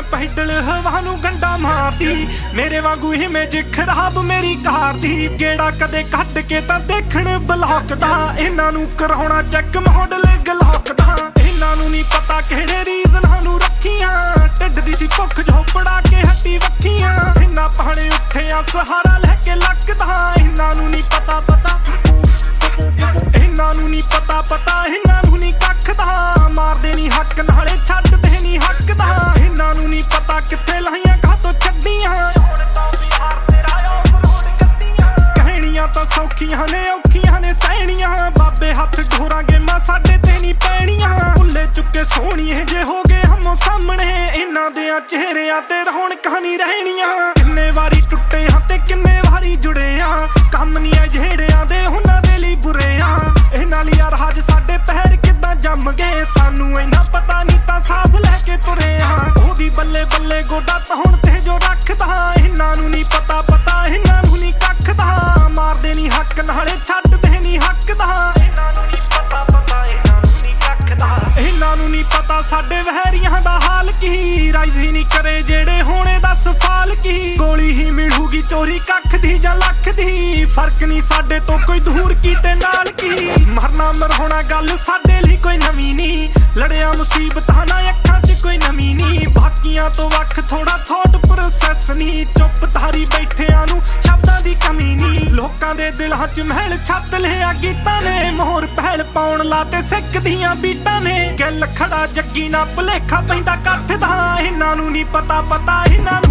Pedal ਹਵਾ ਨੂੰ ਗੰਡਾ ਮਾਰਦੀ, ਮੇਰੇ ਵਾਂਗੂ ਇਮੇਜ ਖਰਾਬ ਮੇਰੀ ਕਾਰ ਦੀ। ਗੇੜਾ ਕਦੇ ਕੱਢ ਕੇ ਤਾਂ ਦੇਖਣ ਬਲੌਕ ਦਾ, ਇਹਨਾਂ ਨੂੰ ਕਰਾਉਣਾ ਚੈੱਕ ਮਾਡਲ ਗਲੌਕ ਦਾ। ਇਹਨਾਂ ਨੂੰ ਨਹੀਂ ਪਤਾ ਕਿਹੜੇ ਰੀਜ਼ਨਾਂ ਨੂੰ ਰੱਖੀਆਂ, ਢਿੱਡ ਦੀ ਸੀ ਭੁੱਖ ਝੋਪੜਾ ਕੇ ਹੱਟੀ ਵੱਖੀਆਂ। ਇਹਨਾਂ ਪਾਣੇ ਉੱਠਿਆ ਸਹਾਰਾ ਲੈ ਕੇ ਲੱਕਦਾ, ਇਹਨਾਂ ਨੂੰ ਨਹੀਂ ਪਤਾ ਇਹਨਾਂ ਨੂੰ ਨਹੀਂ ਪਤਾ ਇਹਨਾਂ ਨੂੰ ਨਹੀਂ ਕੱਖ ਦਾ। ਮਾਰਦੇ ਨਹੀਂ ਹੱਕ ਨਾਲੇ ਛੱਡਦੇ ਨਹੀਂ ਹੱਕ ਦਾ। ਇਹਨਾਂ ਨੂੰ ਨਹੀਂ ਪਤਾ ਕਿੱਥੇ ਲਾਈਆਂ ਕਾਹਤੋਂ ਛੱਡੀਆਂ, ਹੁਣ ਤਾਂ ਬਿਹਾਰ ਤੇਰਾ ਓਵਰਲੋਡ ਗੱਡੀਆਂ। ਕਹਿਣੀਆਂ ਤਾਂ ਸੌਖੀਆਂ ਨੇ ਔਖੀਆਂ ਨੇ ਸਹਿਣੀਆਂ, ਬਾਬੇ ਹੱਥ ਢੋਰਾਂ ਗੇਮਾਂ ਸਾਡੇ ਤੇ ਨਹੀਂ ਪੈਣੀਆਂ। ਭੁੱਲੇ ਚੁੱਕੇ ਸੋਹਣੀਏ ਜੇ ਹੋ ਗਏ ਹਮੋ ਸਾਹਮਣੇ, ਇਹਨਾਂ ਦਿਆਂ ਚਿਹਰਿਆਂ ਤੇ ਰੌਣਕਾਂ ਨਹੀਂ ਰਹਿਣੀਆਂ। ਕਿੰਨੇ ਵਾਰੀ ਟੁੱਟੇ ਹਾਂ ਤੇ ਕਿੰਨੇ ਵਾਰੀ ਜੁੜੇ ਆ, ਕੰਮ ਨਹੀਂ ਐ ਜਿਹੜਿਆਂ ਦੇ ਉਹਨਾਂ ਦੇ ਲਈ ਬੁਰੇ ਆ। ਇਹਨਾਂ ਲਈ ਰਾਜ ਸਾਡੇ ਪੈਰ ਕਿੱਦਾਂ ਜੰਮ ਗਏ, ਸਾਨੂੰ ਇੰਨਾ ਪਤਾ ਨਹੀਂ ਤਾਂ ਸਾਫ ਲੈ ਕੇ ਤੁਰੇ ਆ। ਉਹਦੀ ਬੱਲੇ ਬੱਲੇ ਗੋਡਾ ਤਾਂ ਹੁਣ ਤੇ ਜੋ ਰੱਖਦਾ, ਇਹਨਾਂ ਨੂੰ ਨਹੀਂ ਪਤਾ ਇਹਨਾਂ ਨੂੰ ਨਹੀਂ ਕੱਖ ਦਾ। ਮਾਰਦੇ ਨਹੀਂ ਹੱਕ ਨਾਲੇ ਛੱਡਦੇ ਨਹੀਂ ਹੱਕ ਦਾ। ਇਹਨਾਂ ਨੂੰ ਨਹੀਂ ਪਤਾ ਇਹਨਾਂ ਨੂੰ ਨਹੀਂ ਕੱਖ ਦਾ। ਇਹਨਾਂ ਨੂੰ ਨਹੀਂ ਪਤਾ ਸਾਡੇ ਵਹਿਰੀਆਂ ਦਾ ਹਾਲ ਕੀ, ਰਾਈਜ਼ ਹੀ ਨਹੀਂ ਕਰੇ ਜਿਹੜੇ ਹੋਣੇ ਦੱਸ ਫਾਲ ਕੀ। ਗੋਲੀ ਹੀ ਮਿਲੂਗੀ ਚੋਰੀ ਕੱਖ ਦੀ ਜਾਂ ਲੱਖ ਦੀ, ਫਰਕ ਨਹੀਂ ਸਾਡੇ ਤੋਂ ਕੋਈ ਦੂਰ ਕੀ ਤੇ ਨਾਲ ਕੀ। ਮਰਨਾ ਮਰਾਉਣਾ ਗੱਲ ਸਾਡੇ ਲਈ ਕੋਈ ਨਵੀਂ ਨਹੀਂ, ਲੜਿਆ ਮੁਸੀਬਤਾਂ ਨਾ ਅੱਖਾਂ 'ਚ ਕੋਈ ਨਵੀਂ ਨਹੀਂ। ਬਾਕੀਆਂ ਤੋਂ ਵੱਖ ਥੋੜਾ ਥੋਟ ਪ੍ਰੋਸੈਸ ਨਹੀਂ, ਚੁੱਪ ਧਾਰੀ ਬੈਠਿਆਂ ਨੂੰ ਸ਼ਬਦਾਂ ਦੀ ਕਮੀ ਨਹੀਂ। ਲੋਕਾਂ ਦੇ ਦਿਲਾਂ 'ਚ ਮਹਿਲ ਛੱਤ ਲਿਆ ਗੀਤਾਂ ਨੇ, ਮੋਹਰ ਪਹਿਲ ਪਾਉਣ ਲਾਤੇ ਸਿੱਖ ਦੀਆਂ ਬੀਟਾਂ ਨੇ। ਗਿੱਲ ਖੜਾ ਜੱਗੀ ਨਾ ਭੁਲੇਖਾ ਪੈਂਦਾ ਕੱਠ ਦਾ, ਇਹਨਾਂ ਨੂੰ ਨਹੀਂ ਪਤਾ ਇਹਨਾਂ ਨੂੰ